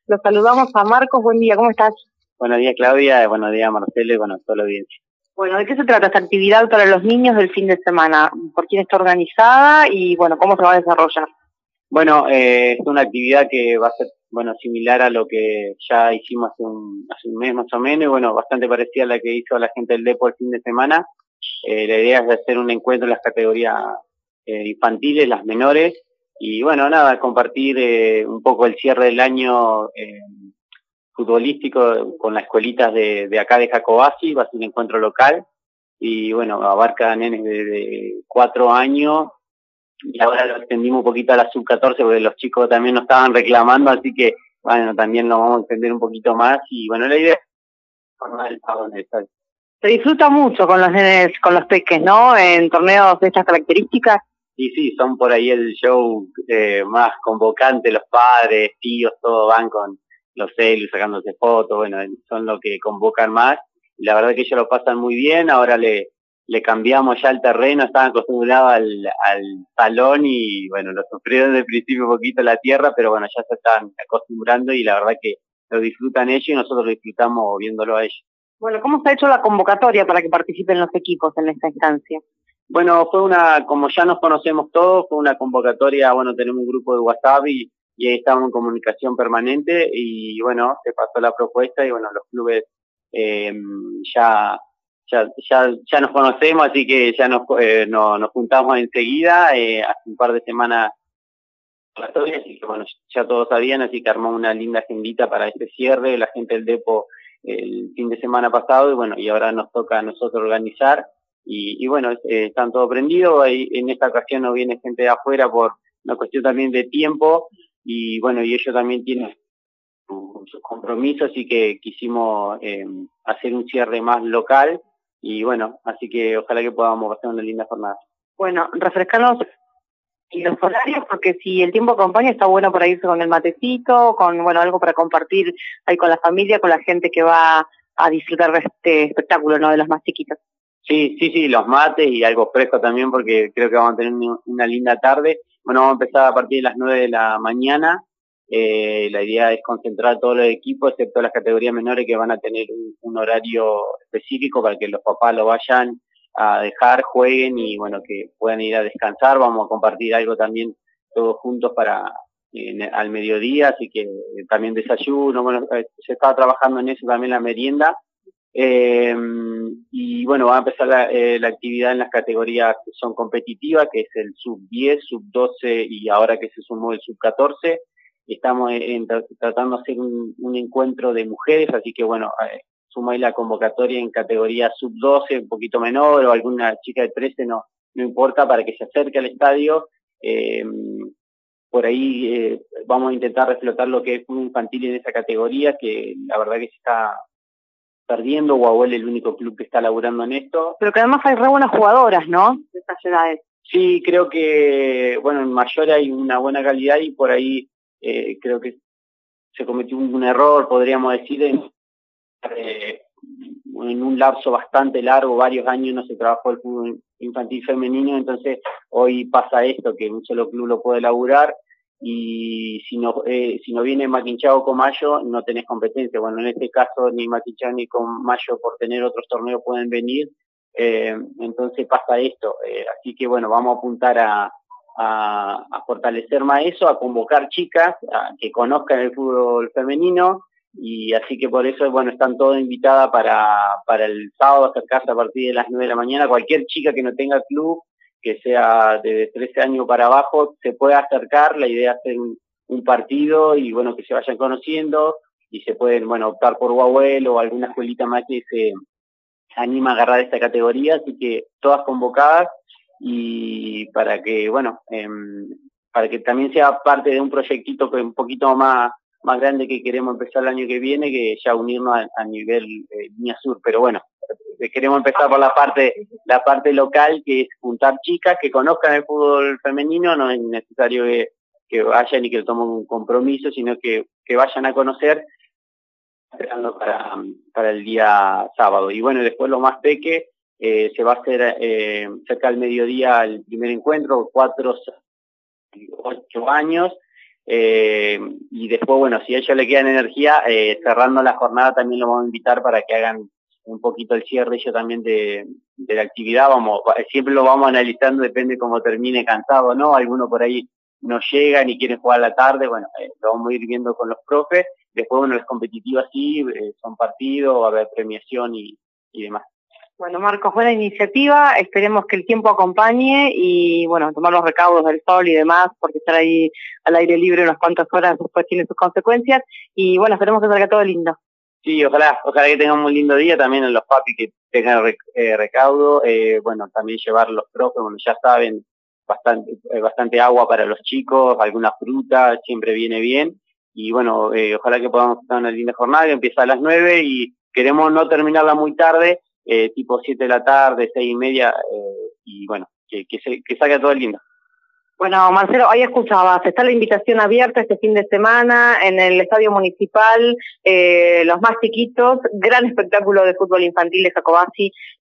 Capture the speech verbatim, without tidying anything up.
Los saludamos a Marcos. Buen día, ¿cómo estás? Buenos días, Claudia. Buenos días, Marcelo, y bueno, toda la audiencia. Bueno, ¿de qué se trata esta actividad para los niños del fin de semana? ¿Por quién está organizada y, bueno, cómo se va a desarrollar? Bueno, eh, es una actividad que va a ser, bueno, similar a lo que ya hicimos hace un, hace un mes más o menos, y bueno, bastante parecida a la que hizo la gente del Depo el fin de semana. Eh, la idea es hacer un encuentro en las categorías eh, infantiles, las menores, y bueno, nada, compartir eh, un poco el cierre del año eh, futbolístico con las escuelitas de, de acá de Jacobasi. Va a ser un encuentro local, y bueno, abarca nenes de, de cuatro años, y ahora lo extendimos un poquito a la sub catorce porque los chicos también nos estaban reclamando, así que bueno, también lo vamos a extender un poquito más, y bueno, la idea es formar el pago en el estadio. Se disfruta mucho con los nenes, con los peques, ¿no? En torneos de estas características. Y sí, son por ahí el show eh, más convocante, los padres, tíos, todos van con los celus sacándose fotos, bueno, son los que convocan más, y la verdad que ellos lo pasan muy bien. Ahora le le cambiamos ya el terreno, estaban acostumbrados al, al salón, y bueno, lo sufrieron desde el principio un poquito la tierra, pero bueno, ya se están acostumbrando y la verdad que lo disfrutan ellos y nosotros lo disfrutamos viéndolo a ellos. Bueno, ¿cómo se ha hecho la convocatoria para que participen los equipos en esta instancia? Bueno, fue una, como ya nos conocemos todos, fue una convocatoria, bueno, tenemos un grupo de WhatsApp y, y ahí estamos en comunicación permanente, y bueno, se pasó la propuesta y bueno, los clubes eh, ya... Ya, ya, ya nos conocemos, así que ya nos, eh, no, nos juntamos enseguida, eh, hace un par de semanas, así que bueno, ya todos sabían, así que armamos una linda agendita para este cierre, la gente del Depo el fin de semana pasado, y bueno, y ahora nos toca a nosotros organizar, y, y bueno, eh, están todos prendidos. Ahí, en esta ocasión no viene gente de afuera por una cuestión también de tiempo, y bueno, y ellos también tienen sus compromisos, así que quisimos eh, hacer un cierre más local. Y bueno, así que ojalá que podamos hacer una linda jornada. Bueno, refrescarnos los horarios, porque si el tiempo acompaña está bueno para irse con el matecito, con bueno algo para compartir ahí con la familia, con la gente que va a disfrutar de este espectáculo, ¿no? De los más chiquitos. Sí, sí, sí, los mates y algo fresco también, porque creo que vamos a tener una linda tarde. Bueno, vamos a empezar a partir de las nueve de la mañana. Eh, la idea es concentrar todos los equipos, excepto las categorías menores, que van a tener un, un horario específico para que los papás lo vayan a dejar, jueguen y bueno, que puedan ir a descansar. Vamos a compartir algo también todos juntos para en, al mediodía, así que también desayuno. Bueno, se estaba trabajando en eso también, la merienda. Eh, y bueno, va a empezar la, eh, la actividad en las categorías que son competitivas, que es el sub diez, sub doce y ahora que se sumó el sub catorce. Estamos en, tratando de hacer un, un encuentro de mujeres, así que bueno, eh, sumáis la convocatoria en categoría sub doce, un poquito menor, o alguna chica de trece, no, no importa, para que se acerque al estadio. Eh, por ahí eh, vamos a intentar reflotar lo que es un infantil en esa categoría, que la verdad que se está perdiendo. Guahuel es el único club que está laburando en esto. Pero que además hay re buenas jugadoras, ¿no? De estas edades. Sí, creo que, bueno, en mayor hay una buena calidad, y por ahí eh, creo que se cometió un, un error, podríamos decir, en, eh, en un lapso bastante largo, varios años no se trabajó el fútbol infantil femenino, entonces hoy pasa esto, que un solo club lo puede laburar, y si no eh, si no viene Maquinchao o Comayo, no tenés competencia. Bueno, en este caso ni Maquinchao ni Comayo, por tener otros torneos, pueden venir, eh, entonces pasa esto. Eh, así que bueno, vamos a apuntar a, a, a fortalecer más eso, a convocar chicas a que conozcan el fútbol femenino, y así que por eso, bueno, están todas invitadas para, para el sábado, acercarse a partir de las nueve de la mañana. Cualquier chica que no tenga club, que sea de trece años para abajo, se puede acercar. La idea es hacer un, un partido y bueno, que se vayan conociendo, y se pueden, bueno, optar por Guahuel o alguna escuelita más que se anima a agarrar esta categoría, así que todas convocadas, y para que, bueno, eh, para que también sea parte de un proyectito que un poquito más más grande que queremos empezar el año que viene, que ya unirnos a, a nivel eh, Línea Sur. Pero bueno, queremos empezar por la parte la parte local, que es juntar chicas que conozcan el fútbol femenino. No es necesario que, que vayan y que tomen un compromiso, sino que, que vayan a conocer, esperando para, para el día sábado. Y bueno, después lo más peque, eh, se va a hacer eh, cerca del mediodía el primer encuentro, cuatro, ocho años. Eh, y después, bueno, si a ellos le quedan energía, eh, cerrando la jornada también los vamos a invitar para que hagan un poquito el cierre ellos también de, de la actividad. Vamos, siempre lo vamos analizando, depende cómo termine cansado o no. Algunos por ahí no llegan y quieren jugar a la tarde, bueno, eh, lo vamos a ir viendo con los profes. Después, bueno, las competitivas sí, eh, son partidos, va a haber premiación y, y demás. Bueno, Marcos, buena iniciativa, esperemos que el tiempo acompañe y, bueno, tomar los recaudos del sol y demás, porque estar ahí al aire libre unas cuantas horas después tiene sus consecuencias, y bueno, esperemos que salga todo lindo. Sí, ojalá, ojalá que tengan un lindo día, también en los papis que tengan rec, eh, recaudo, eh, bueno, también llevar los profes, bueno, ya saben, bastante, eh, bastante agua para los chicos, alguna fruta, siempre viene bien, y bueno, eh, ojalá que podamos tener una linda jornada, que empieza a las nueve y queremos no terminarla muy tarde, eh, tipo siete de la tarde, seis y media, eh, y bueno, que, que, se, que salga todo lindo. Bueno, Marcelo, ahí escuchabas, está la invitación abierta este fin de semana en el Estadio Municipal, eh, los más chiquitos, gran espectáculo de fútbol infantil de Jacobacci